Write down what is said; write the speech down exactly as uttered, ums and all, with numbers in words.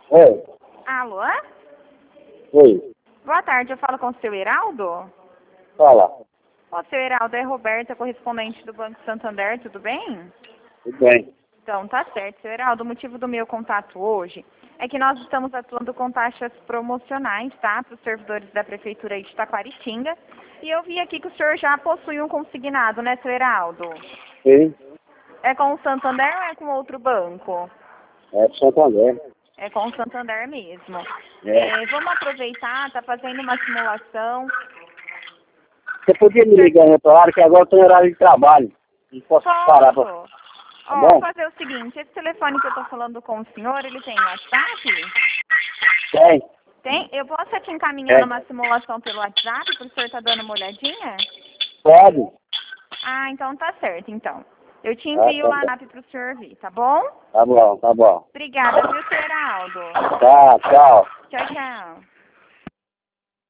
Oi. Alô? Oi. Boa tarde, eu falo com o seu Heraldo? Fala. Ô, seu Heraldo, é Roberta, correspondente do Banco Santander, tudo bem? Tudo bem. Então, tá certo, seu Heraldo. O motivo do meu contato hoje é que nós estamos atuando com taxas promocionais, tá? Para os servidores da Prefeitura de Taquaritinga. E eu vi aqui que o senhor já possui um consignado, né, seu Heraldo? Sim. É com o Santander ou é com outro banco? É de Santander. É com o Santander mesmo. É. É, vamos aproveitar, tá fazendo uma simulação. Você podia me ligar em outro horário, que agora eu estou em horário de trabalho. Não posso parar pra... Posso. Tá Ó, vou bom? fazer o seguinte, esse telefone que eu tô falando com o senhor, ele tem WhatsApp? Tem. Tem? Eu posso te encaminhando Tem. uma simulação pelo WhatsApp para o senhor tá dando uma olhadinha? Pode. Ah, então tá certo, então. Eu te Ah, envio tá lá bom. na para o senhor ver, tá bom? Tá bom, tá bom. Obrigada, viu, senhor Aldo? Tá, tchau. Tchau, tchau.